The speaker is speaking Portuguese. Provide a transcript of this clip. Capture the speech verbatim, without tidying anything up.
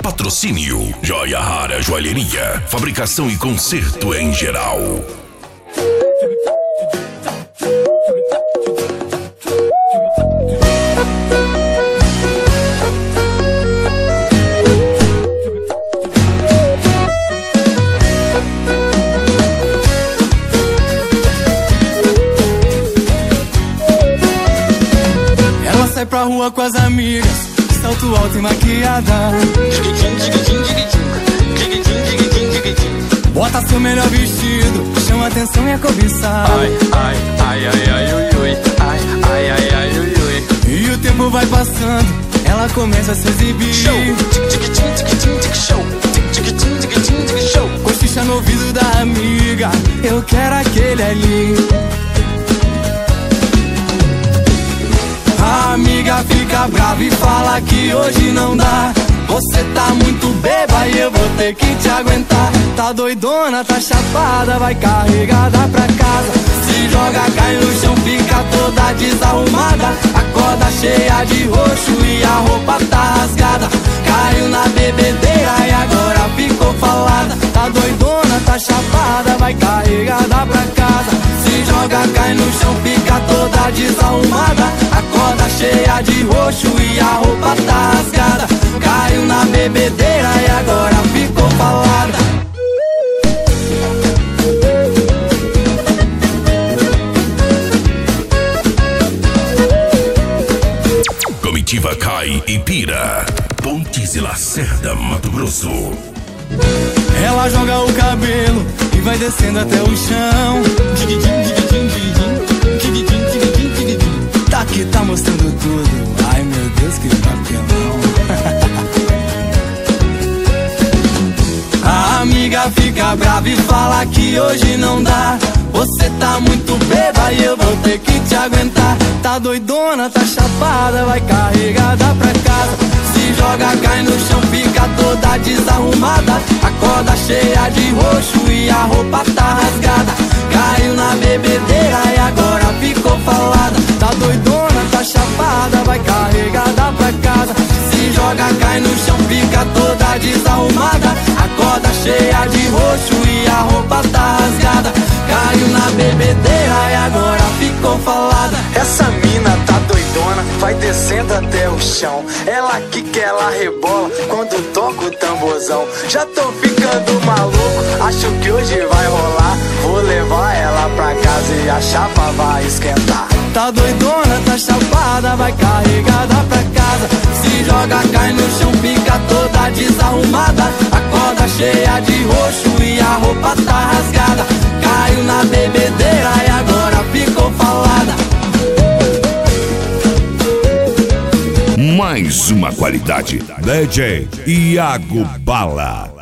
Patrocínio Joia Rara Joalheria, fabricação e conserto em geral. Ela sai pra rua com as amigas, salto alto e maquiada. Bota seu melhor vestido, chama atenção e é cobiçada. Ai, ai, ai, ai, ai, ui, ui. Ai, ai, ai, ai, ui, ui. E o tempo vai passando, ela começa a se exibir. Show, show, show. Cochicha no ouvido da amiga, eu quero aquele ali. A amiga fica brava e fala que hoje não dá. Você tá muito beba e eu vou ter que te aguentar. Tá doidona, tá chapada, vai carregada pra casa. Se joga, cai no chão, fica toda desarrumada. Acorda cheia de roxo e a roupa tá rasgada. Caiu na bebedeira e agora ficou falada. Tá doidona, tá chapada, vai carregada pra casa. Se joga, cai no chão, fica toda desarrumada. Acorda cheia de roxo e a roupa tá rasgada. Caiu na bebedeira e agora ficou falada. Comitiva cai e pira. Pontes e Lacerda, Mato Grosso. Ela joga o cabelo e vai descendo até o chão. Tá que tá mostrando tudo. Ai meu Deus, que papelão. A amiga fica brava e fala que hoje não dá. Você tá muito beba e eu vou ter que te aguentar. Tá doidona, tá chapada, vai carregada pra casa. Se joga, cai no chão, fica toda desarrumada. Acorda cheia de roxo e a roupa tá rasgada. Caiu na bebedeira e agora ficou falada. Tá doidona, tá chapada, vai carregada pra casa. Se joga, cai no chão, fica toda desarrumada. Acorda cheia de roxo e a roupa tá rasgada. Caiu na bebedeira e agora ficou falada. Essa mina tá doidona, vai descendo até o chão. Ela quica, ela rebola quando toca o tamborzão. Já tô ficando maluco, acho que hoje vai rolar. Vou levar ela pra casa e a chapa vai esquentar. Tá doidona, tá chapada, vai carregada pra casa. Se joga, cai no chão, fica toda desarrumada. Acorda cheia de roxo e a roupa tá rasgada. Caiu na bebedeira e agora ficou falada. Mais uma qualidade. D J Iago Bala.